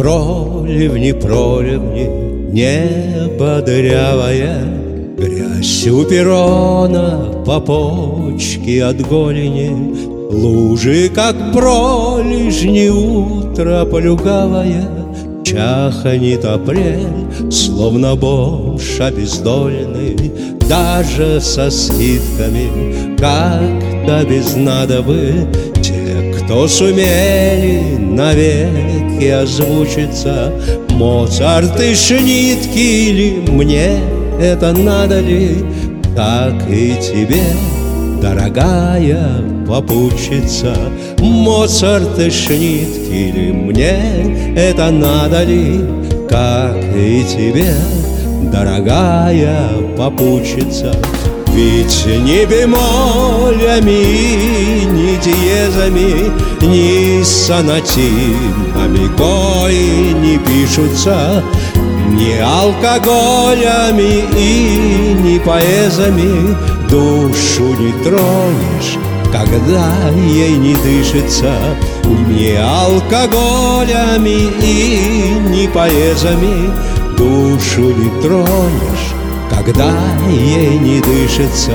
Проливни, проливни, небо дырявое, грязь у перрона, по почке от голени, лужи, как пролежни, утро плюгавое, чахнет апрель, словно бомж обездоленный, даже со скидками, как-то без надобы. Те, кто сумели навеки озвучиться, Моцарт и Шнитке, мне это надо ли? Так и тебе, дорогая попутчица, Моцарт и Шнитке, мне это надо ли? Как и тебе, дорогая попутчица. Ведь ни бемолями, ни диезами, ни сонатинами кои не пишутся, ни алкоголями и ни поэзами. Душу не тронешь, когда ей не дышится, ни алкоголями и ни поэзами. Душу не тронешь, когда ей не дышится.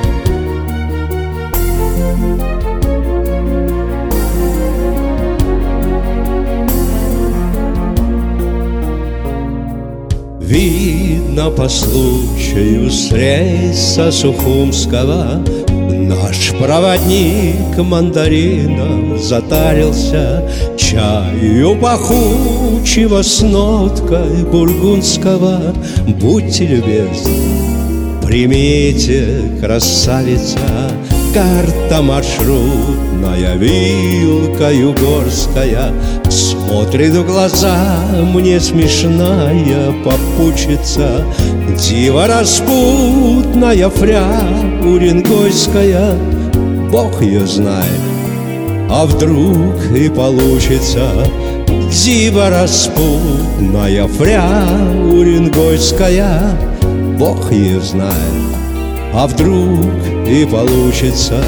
Видно по случаю с рейса Сухумского наш проводник мандарином затарился, чаю пахучего с ноткой бургундского. Будьте любезны, примите, красавица, карта маршрутная, вилка югорская. Смотрит в глаза мне смешная попутчица, дива распутная, фря уренгойская. Бог ее знает, а вдруг и получится. Дива распутная, фря уренгойская. Бог ее знает, а вдруг и получится.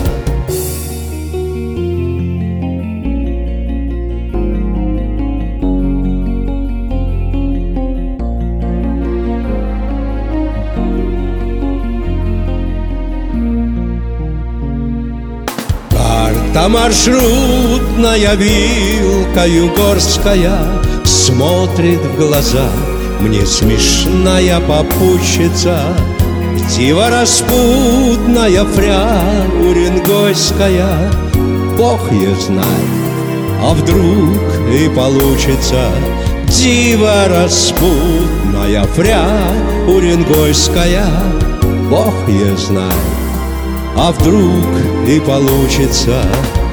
Карта маршрутная, вилка югорская, смотрит в глаза мне смешная попутчица, дива распутная, фря уренгойская. Бог ее знает, а вдруг и получится. Дива распутная, фря уренгойская. Бог ее знает, а вдруг и получится.